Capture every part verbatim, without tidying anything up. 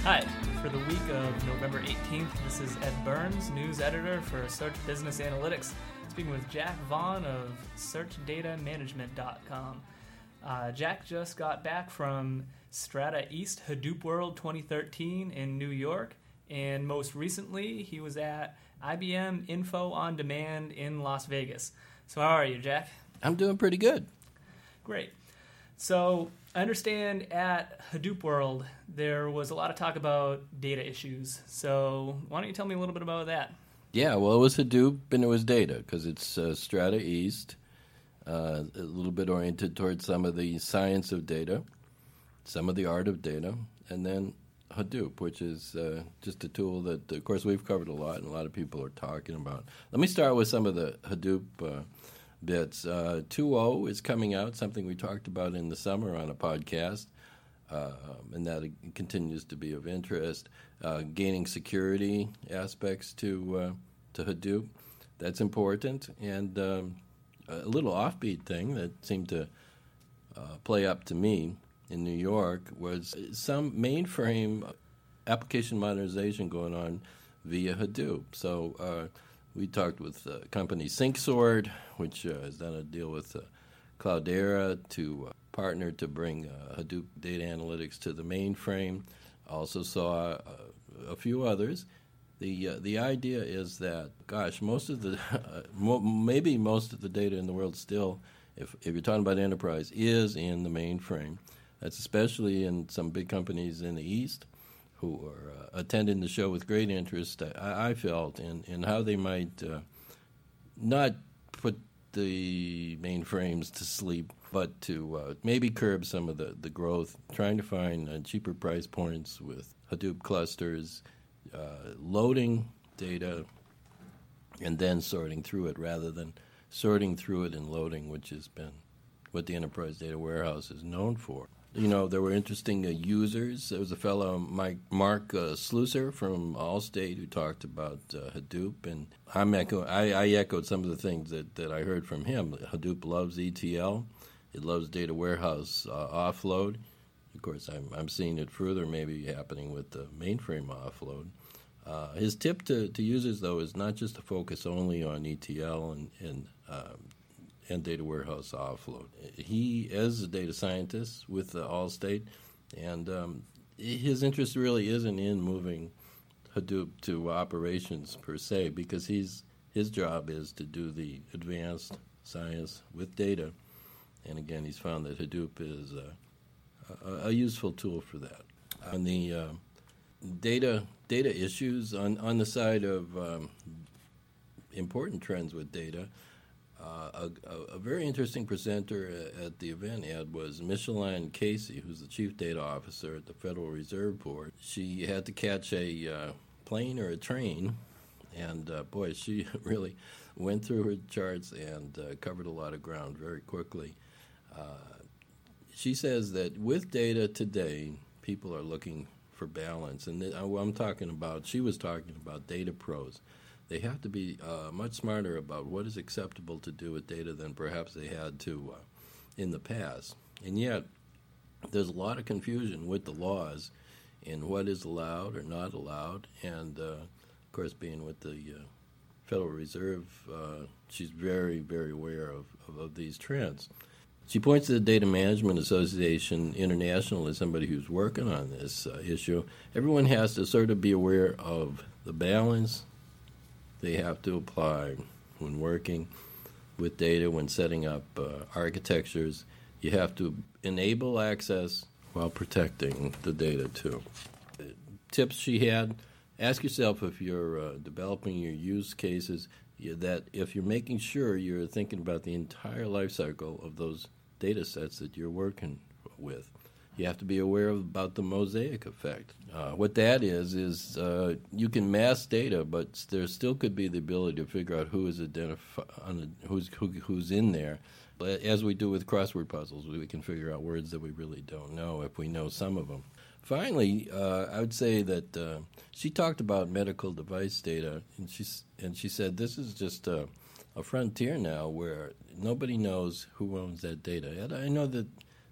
Hi, for the week of November eighteenth, this is Ed Burns, news editor for Search Business Analytics, speaking with Jack Vaughn of search data management dot com. Uh, Jack just got back from Strata East Hadoop World twenty thirteen in New York, and most recently he was at I B M Info on Demand in Las Vegas. So how are you, Jack? I'm doing pretty good. Great. So I understand at Hadoop World there was a lot of talk about data issues. So why don't you tell me a little bit about that? Yeah, well, it was Hadoop and it was data because it's uh, Strata East, uh, a little bit oriented towards some of the science of data, some of the art of data, and then Hadoop, which is uh, just a tool that, of course, we've covered a lot and a lot of people are talking about. Let me start with some of the Hadoop uh, bits. Uh, two point oh is coming out, something we talked about in the summer on a podcast, uh, and that continues to be of interest. Uh, gaining security aspects to uh, to Hadoop, that's important. And um, a little offbeat thing that seemed to uh, play up to me in New York was some mainframe application modernization going on via Hadoop. So uh, we talked with uh, company SyncSword, which uh, has done a deal with uh, Cloudera to uh, partner to bring uh, Hadoop data analytics to the mainframe. Also saw uh, a few others. The uh, the idea is that, gosh, most of the, uh, mo- maybe most of the data in the world still, if, if you're talking about enterprise, is in the mainframe. That's especially in some big companies in the East who are uh, attending the show with great interest, I, I felt, in, in how they might uh, not put the mainframes to sleep, but to uh, maybe curb some of the, the growth, trying to find uh, cheaper price points with Hadoop clusters, uh, loading data, and then sorting through it rather than sorting through it and loading, which has been what the enterprise data warehouse is known for. You know, there were interesting uh, users. There was a fellow, Mike, Mark uh, Slusser from Allstate, who talked about uh, Hadoop, and I'm echo, I, I echoed some of the things that, that I heard from him. Hadoop loves E T L. It loves data warehouse uh, offload. Of course, I'm, I'm seeing it further maybe happening with the mainframe offload. Uh, his tip to, to users, though, is not just to focus only on E T L and, and um, and data warehouse offload. He is a data scientist with uh, Allstate, and um, his interest really isn't in moving Hadoop to operations per se, because he's his job is to do the advanced science with data. And again, he's found that Hadoop is uh, a, a useful tool for that. On the uh, data data issues, on, on the side of um, important trends with data, Uh, a, a very interesting presenter at the event, Ed, was Micheline Casey, who's the Chief Data Officer at the Federal Reserve Board. She had to catch a uh, plane or a train, and uh, boy, she really went through her charts and uh, covered a lot of ground very quickly. Uh, she says that with data today, people are looking for balance, and th- I'm talking about, she was talking about data pros. They have to be uh, much smarter about what is acceptable to do with data than perhaps they had to uh, in the past. And yet, there's a lot of confusion with the laws in what is allowed or not allowed. And, uh, of course, being with the uh, Federal Reserve, uh, she's very, very aware of, of, of these trends. She points to the Data Management Association International as somebody who's working on this uh, issue. Everyone has to sort of be aware of the balance they have to apply when working with data, when setting up uh, architectures. You have to enable access while protecting the data, too. The tips she had, ask yourself if you're uh, developing your use cases, you, that if you're making sure you're thinking about the entire life cycle of those data sets that you're working with. You have to be aware of, about the mosaic effect. Uh, what that is, is uh, you can mass data, but there still could be the ability to figure out who is identifi- who's, who, who's in there. But as we do with crossword puzzles, we can figure out words that we really don't know if we know some of them. Finally, uh, I would say that uh, she talked about medical device data, and she, and she said this is just a, a frontier now where nobody knows who owns that data. And I know that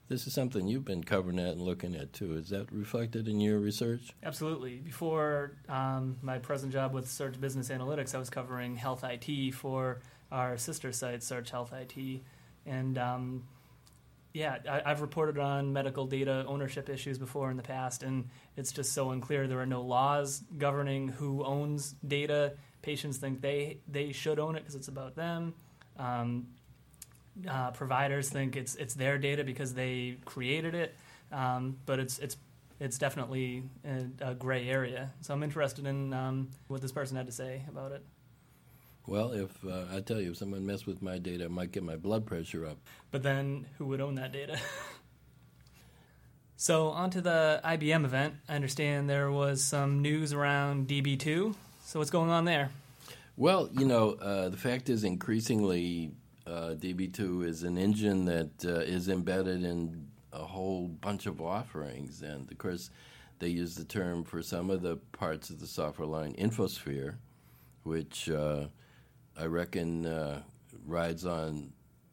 This is something you've been covering at and looking at, too. Is that reflected in your research? Absolutely. Before um, my present job with Search Business Analytics, I was covering health I T for our sister site, Search Health I T. And, um, yeah, I, I've reported on medical data ownership issues before in the past, and it's just so unclear. There are no laws governing who owns data. Patients think they, they should own it because it's about them. Um Uh, providers think it's it's their data because they created it, um, but it's it's it's definitely a, a gray area. So I'm interested in um, what this person had to say about it. Well, if uh, I tell you, if someone messed with my data, it might get my blood pressure up. But then, who would own that data? So on to the I B M event. I understand there was some news around D B two. So what's going on there? Well, you know, uh, the fact is increasingly Uh, D B two is an engine that uh, is embedded in a whole bunch of offerings. And, of course, they use the term for some of the parts of the software line, Infosphere, which uh, I reckon uh, rides on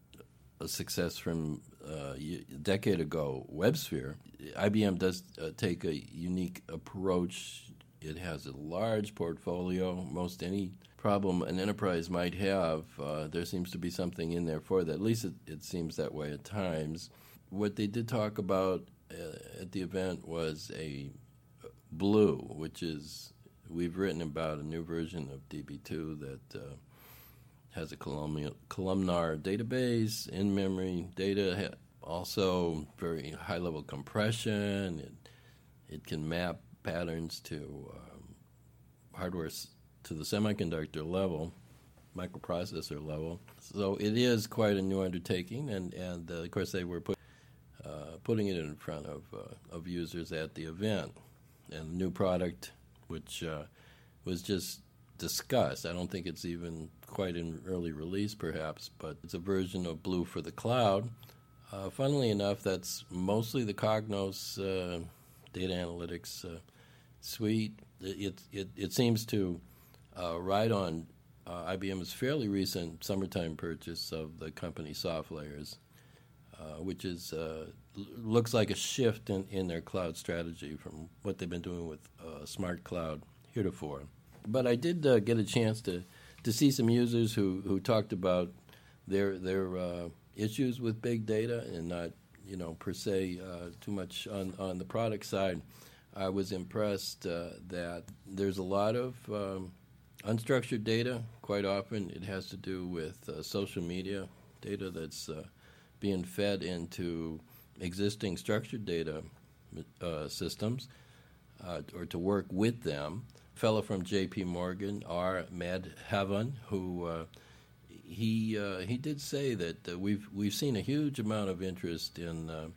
a success from uh, a decade ago, WebSphere. I B M does uh, take a unique approach. It has a large portfolio. Most any problem an enterprise might have, uh, there seems to be something in there for that. At least it, it seems that way at times. What they did talk about uh, at the event was a Blue, which is, we've written about a new version of D B two that uh, has a columnar, columnar database, in-memory data, also very high-level compression. It, it can map patterns to um, hardware to the semiconductor level, microprocessor level. So it is quite a new undertaking, and, and uh, of course they were put, uh, putting it in front of uh, of users at the event. And the new product, which uh, was just discussed, I don't think it's even quite in early release perhaps, but it's a version of Blue for the cloud. Uh, funnily enough, that's mostly the Cognos uh, data analytics uh, suite. It, it, it seems to Uh, right on uh, I B M's fairly recent summertime purchase of the company SoftLayers, uh, which is uh, l- looks like a shift in, in their cloud strategy from what they've been doing with uh, Smart Cloud heretofore. But I did uh, get a chance to, to see some users who, who talked about their their uh, issues with big data and not, you know, per se uh, too much on, on the product side. I was impressed uh, that there's a lot of um, unstructured data. Quite often it has to do with uh, social media data that's uh, being fed into existing structured data uh, systems uh, or to work with them. A fellow from J P Morgan, R. Madhavan, who uh, he uh, he did say that uh, we've we've seen a huge amount of interest in uh,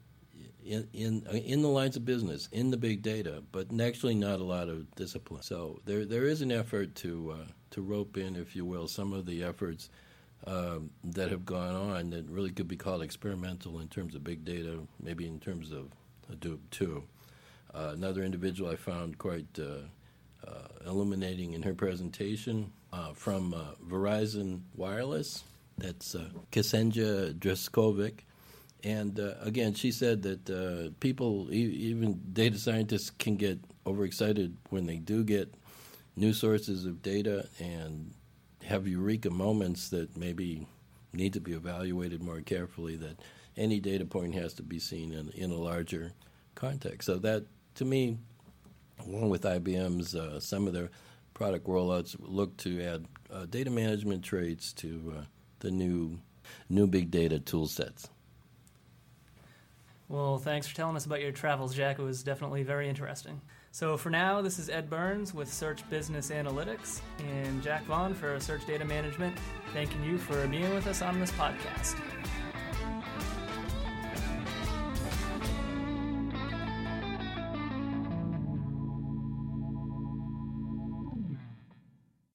In, in in the lines of business, in the big data, but actually not a lot of discipline. So there there is an effort to uh, to rope in, if you will, some of the efforts um, that have gone on that really could be called experimental in terms of big data, maybe in terms of Hadoop too. Uh, another individual I found quite uh, uh, illuminating in her presentation uh, from uh, Verizon Wireless. That's uh, Ksenia Dreskovic. And, uh, again, she said that uh, people, e- even data scientists, can get overexcited when they do get new sources of data and have eureka moments that maybe need to be evaluated more carefully, that any data point has to be seen in, in a larger context. So that, to me, along with I B M's, uh, some of their product rollouts look to add uh, data management traits to uh, the new, new big data tool sets. Well, thanks for telling us about your travels, Jack. It was definitely very interesting. So for now, this is Ed Burns with Search Business Analytics and Jack Vaughn for Search Data Management, thanking you for being with us on this podcast.